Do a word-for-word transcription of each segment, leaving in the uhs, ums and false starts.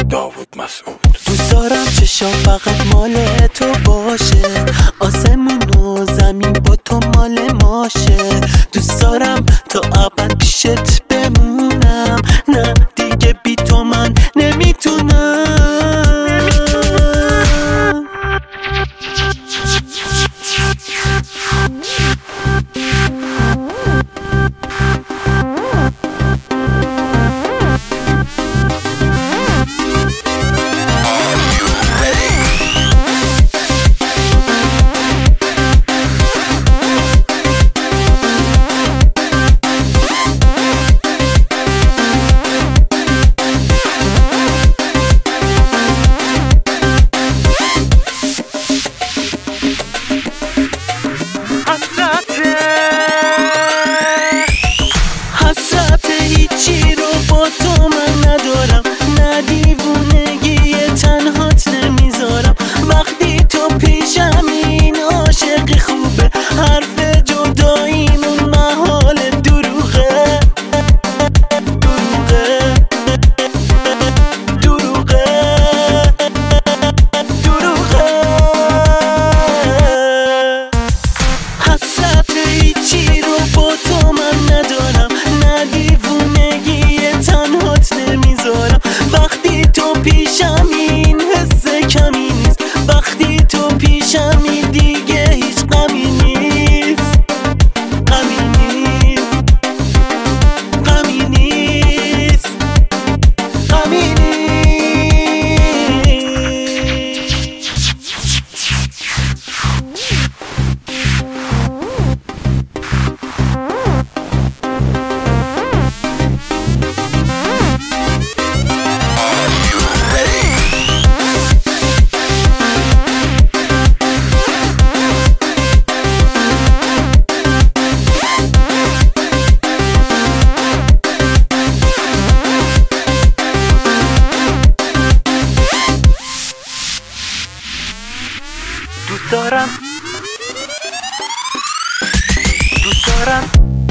داوود مسعود. دوست دارم چشام فقط مال تو باشه، آسمون و زمین با تو مال ماشه. دوست دارم تا ابد پیشت بمونم، نه دیگه بی تو من نمیتونم. حسرت هیچی رو با تو من ندارم، نه دیوونگی تنهات نمیذارم. وقتی تو پیشم این عاشقی خوبه، حرف جداییمون محال دروغه دروغه دروغه دروغه. حسرت هیچی رو با تو من ندارم، نه دیوونگی تنهات نمیذارم. وقتی تو پیشم این حس کمی نیست، وقتی تو پیشم این دیگه هیچ غمی نیست، غمی نیست، غمی نیست، غمی نیست. دوست دارم دوست دارم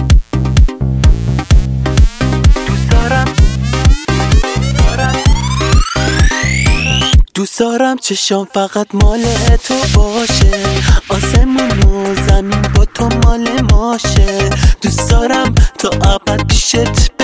دوست دارم دوست دارم چشام فقط مال تو باشه، آسمون و زمین با تو مال ماشه. دوست دارم تا ابد پیشت